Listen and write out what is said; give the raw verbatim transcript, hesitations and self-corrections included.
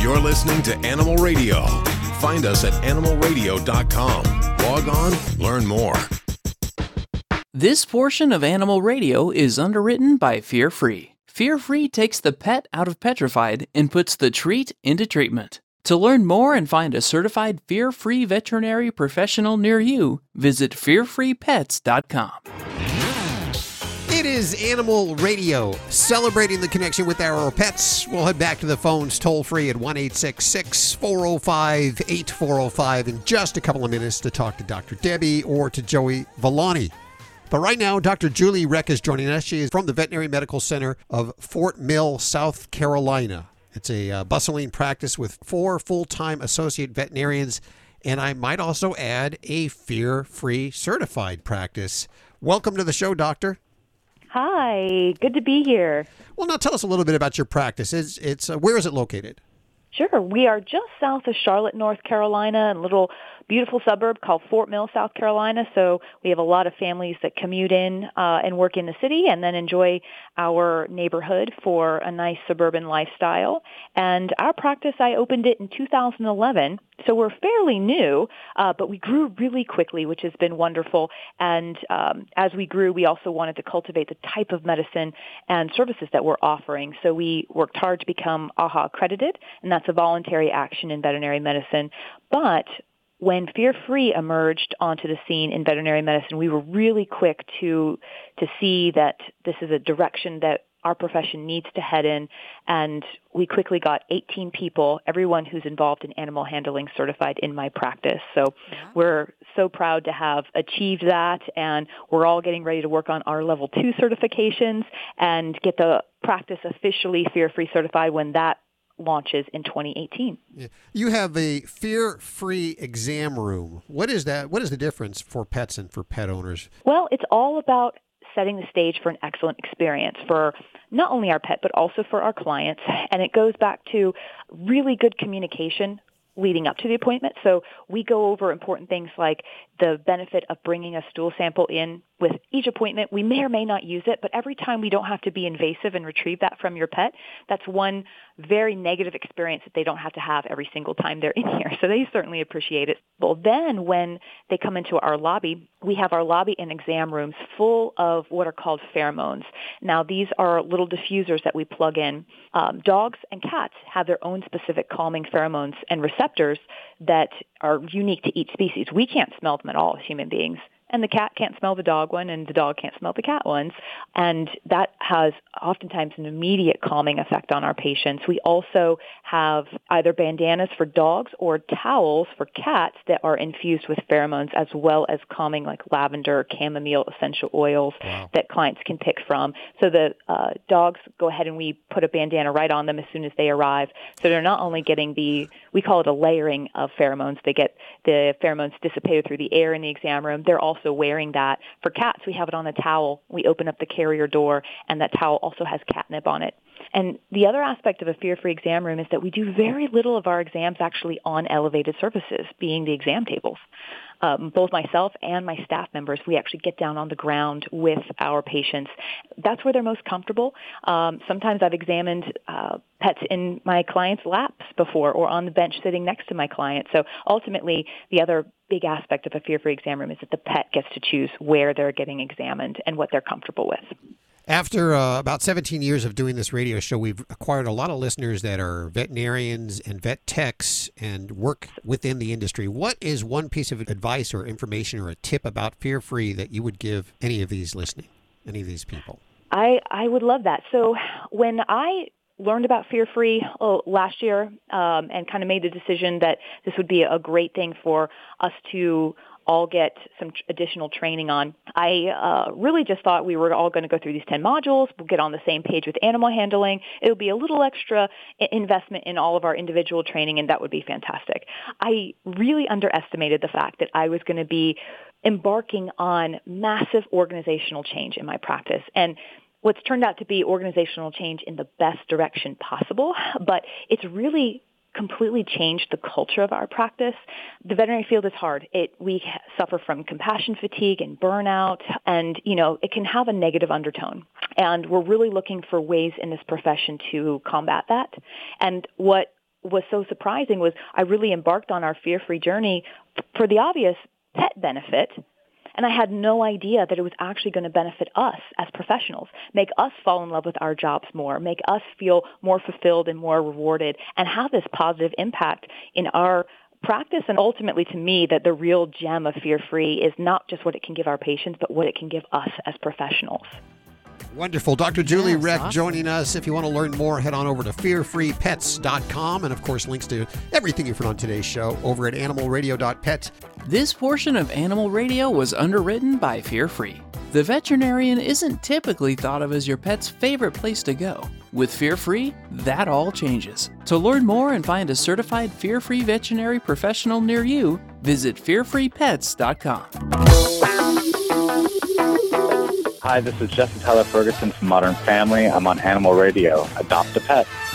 You're listening to Animal Radio. Find us at animal radio dot com. Log on, learn more. This portion of Animal Radio is underwritten by Fear Free. Fear Free takes the pet out of petrified and puts the treat into treatment. To learn more and find a certified fear-free veterinary professional near you, visit fear free pets dot com. It is Animal Radio, celebrating the connection with our pets. We'll head back to the phones toll-free at one eight six six, four oh five, eight four oh five in just a couple of minutes to talk to Doctor Debbie or to Joey Villani. But right now, Doctor Julie Reck is joining us. She is from the Veterinary Medical Center of Fort Mill, South Carolina. It's a uh, bustling practice with four full-time associate veterinarians, and I might also add a fear-free certified practice. Welcome to the show, Doctor. Hi, good to be here. Well, now tell us a little bit about your practice. It's, it's uh, where is it located? Sure. We are just south of Charlotte, North Carolina, in a little beautiful suburb called Fort Mill, South Carolina. So we have a lot of families that commute in uh, and work in the city and then enjoy our neighborhood for a nice suburban lifestyle. And our practice, I opened it in two thousand eleven. So we're fairly new, uh, but we grew really quickly, which has been wonderful. And um, as we grew, we also wanted to cultivate the type of medicine and services that we're offering. So we worked hard to become A H A accredited, and that's a voluntary action in veterinary medicine. But when Fear Free emerged onto the scene in veterinary medicine, we were really quick to to see that this is a direction that our profession needs to head in, and we quickly got eighteen people, everyone who's involved in animal handling, certified in my practice. So yeah. We're so proud to have achieved that, and we're all getting ready to work on our level two certifications and get the practice officially Fear-Free certified when that launches in twenty eighteen. Yeah. You have a fear-free exam room. What is that? What is the difference for pets and for pet owners? Well, it's all about setting the stage for an excellent experience for not only our pet, but also for our clients. And it goes back to really good communication leading up to the appointment. So we go over important things like the benefit of bringing a stool sample in with each appointment. We may or may not use it, but every time we don't have to be invasive and retrieve that from your pet, that's one very negative experience that they don't have to have every single time they're in here. So they certainly appreciate it. Well, then when they come into our lobby, we have our lobby and exam rooms full of what are called pheromones. Now, these are little diffusers that we plug in. Um, dogs and cats have their own specific calming pheromones and receptors that are unique to each species. We can't smell them at all as human beings. And the cat can't smell the dog one, and the dog can't smell the cat ones. And that has oftentimes an immediate calming effect on our patients. We also have either bandanas for dogs or towels for cats that are infused with pheromones, as well as calming like lavender, chamomile, essential oils wow. that clients can pick from. So the uh, dogs go ahead and we put a bandana right on them as soon as they arrive. So they're not only getting the, we call it a layering of pheromones. They get the pheromones dissipated through the air in the exam room. They're also also wearing that. For cats, we have it on a towel. We open up the carrier door, and that towel also has catnip on it. And the other aspect of a fear-free exam room is that we do very little of our exams actually on elevated surfaces, being the exam tables. Um, both myself and my staff members, we actually get down on the ground with our patients. That's where they're most comfortable. Um, sometimes I've examined uh, pets in my clients' laps before or on the bench sitting next to my client. So ultimately, the other big aspect of a fear-free exam room is that the pet gets to choose where they're getting examined and what they're comfortable with. After uh, about seventeen years of doing this radio show, we've acquired a lot of listeners that are veterinarians and vet techs and work within the industry. What is one piece of advice or information or a tip about Fear-Free that you would give any of these listening, any of these people? I, I would love that. So when I learned about Fear-Free oh, last year um, and kind of made the decision that this would be a great thing for us to all get some additional training on. I uh, really just thought we were all going to go through these ten modules. We'll get on the same page with animal handling. It'll be a little extra investment in all of our individual training, and that would be fantastic. I really underestimated the fact that I was going to be embarking on massive organizational change in my practice. And what's turned out to be organizational change in the best direction possible, but it's really completely changed the culture of our practice. The veterinary field is hard. It we suffer from compassion fatigue and burnout, and you know it can have a negative undertone. And we're really looking for ways in this profession to combat that. And what was so surprising was I really embarked on our fear-free journey for the obvious pet benefit, and I had no idea that it was actually going to benefit us as professionals, make us fall in love with our jobs more, make us feel more fulfilled and more rewarded, and have this positive impact in our practice. And ultimately, to me, that the real gem of Fear-Free is not just what it can give our patients, but what it can give us as professionals. Wonderful. Doctor Julie Yes, Reck awesome. joining us. If you want to learn more, head on over to fear free pets dot com. And, of course, links to everything you've heard on today's show over at animal radio dot pet. This portion of Animal Radio was underwritten by Fear-Free. The veterinarian isn't typically thought of as your pet's favorite place to go. With Fear-Free, that all changes. To learn more and find a certified Fear-Free veterinary professional near you, visit fear free pets dot com. Hi, this is Justin Tyler Ferguson from Modern Family. I'm on Animal Radio. Adopt a pet.